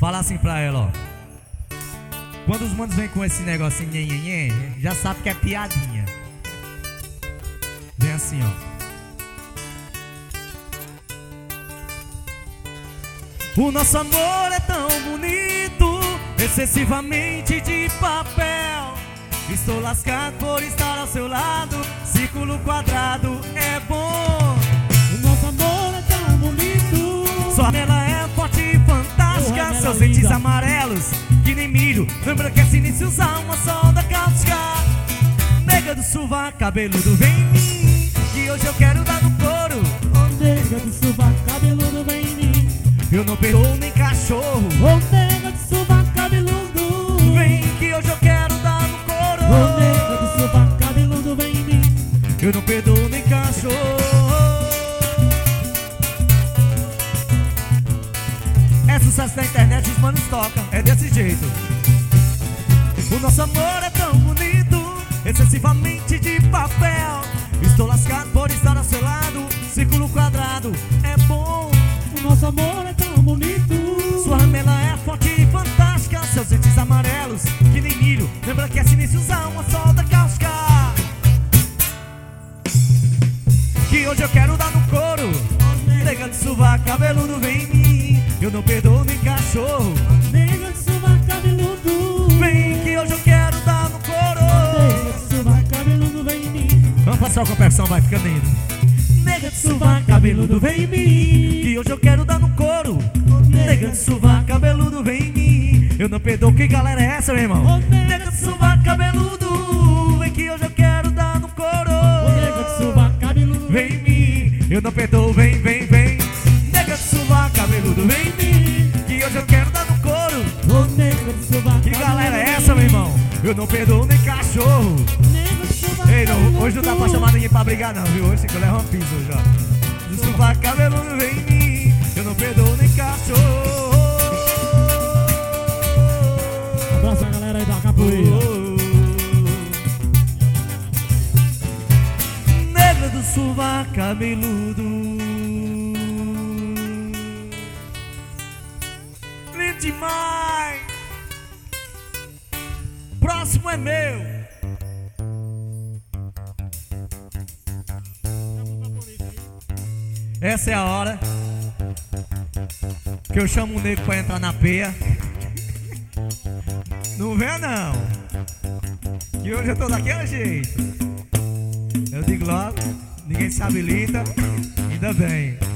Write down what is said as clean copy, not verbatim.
Fala assim pra ela, ó. Quando os manos vêm com esse negocinho nhenhenhen, já sabe que é piadinha. Vem assim, ó. O nosso amor é tão bonito, excessivamente de papel. Estou lascado por estar ao seu lado, círculo quadrado é bom. O nosso amor é tão bonito, Sua ela é forte e fantástica, seus dentes amarelos que nem milho, lembra que é sinistro usar uma solda cáustica. Nega do sovaco cabeludo, vem em mim, que hoje eu quero dar no couro. oh nega de sovaco cabeludo vem em mim. Eu não perdoo nem cachorro, Oh nega de sovaco cabeludo, vem que hoje eu quero dar no couro. oh nega de sovaco cabeludo vem em mim. Eu não perdoo nem cachorro. É sucesso na internet, os manos tocam, é desse jeito. O nosso amor é tão bonito, excessivamente de papel. Estou lascado por estar ao seu lado, círculo quadrado é bom. O nosso amor é tão bonito, Sua ramela é forte e fantástica, seus dentes amarelos que nem milho, lembra que é sinistro usar uma solda cáustica. Que hoje eu quero dar no couro. Nega de sovaco cabeludo vem em mim, eu não perdoo nem cachorro. nega de sovaco cabeludo, Vem que hoje eu quero dar no couro. nega de sovaco cabeludo vem em mim. Vamos passar com a percussão, vai ficando lindo. Nega de sovaco cabeludo vem em mim, que hoje eu quero dar no couro. Nega de sovaco cabeludo vem em mim, eu não perdoo. Que galera é essa, meu irmão? Nega de sovaco cabeludo, vem que hoje eu quero dar no couro. Nega de sovaco cabeludo Vem em mim, eu não perdoo, vem, vem, vem. Nega de sovaco cabeludo vem em mim, que hoje eu quero dar no couro. oh nega de sovaco Que galera é essa, meu irmão? Eu não perdoo nem cachorro. nega de sovaco Ei, não, cabeludo. hoje não dá pra chamar ninguém pra brigar não, viu? Hoje que eu levo uma pizza hoje, ó. De sovaco cabeludo vem em mim, eu não perdoo nem cachorro. Abraço a galera aí da capoeira. Nega do sovaco cabeludo, lindo demais. Próximo é meu. Essa é a hora que eu chamo o nego pra entrar na peia. Não vem não, que hoje eu tô daquele jeito. Eu digo logo, ninguém se habilita, ainda bem.